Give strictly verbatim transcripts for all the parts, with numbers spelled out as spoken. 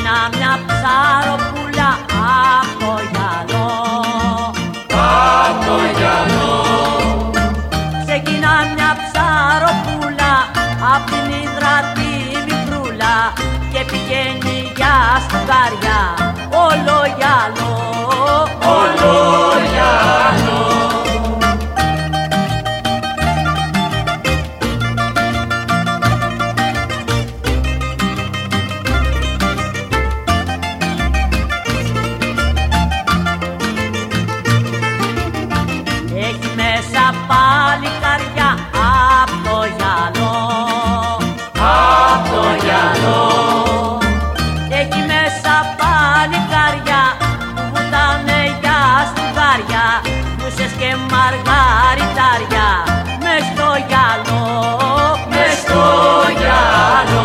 Ξεκινά μια ψαροπούλα απ' το γυαλό, απ' το γυαλό. Ξεκινά μια ψαροπούλα απ' την Ύδρα τη μικρούλα και πηγαίνει για στουγάρια όλο γυαλό, όλο γυαλό. Έχει μέσα παλικάρια απ' το γυαλό, απ' το γυαλό. Έχει μέσα παλικάρια που βουτάνε για στουγάρια, μουσες και μαργαριτάρια μες στο γυαλό, μες στο γυαλό.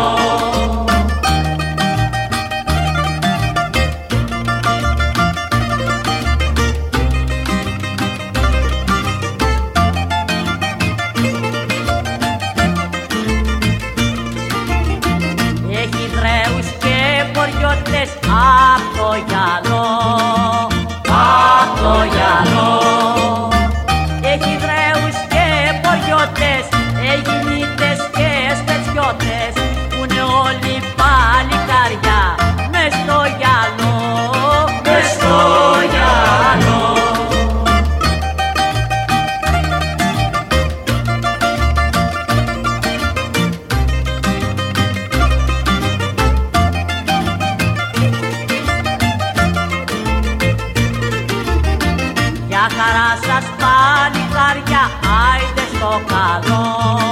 Έχει δρέους και ποριώτες απ' το γυαλό, απ' το γυαλό. Έχει δρέους και ποριώτες, Αιγινίτες και σπετσιώτες, που είναι όλοι παλικάρια μες στο γυαλό, μες στο γυαλό. Για χαρά σας παλικάρια, άιντε στο καλό.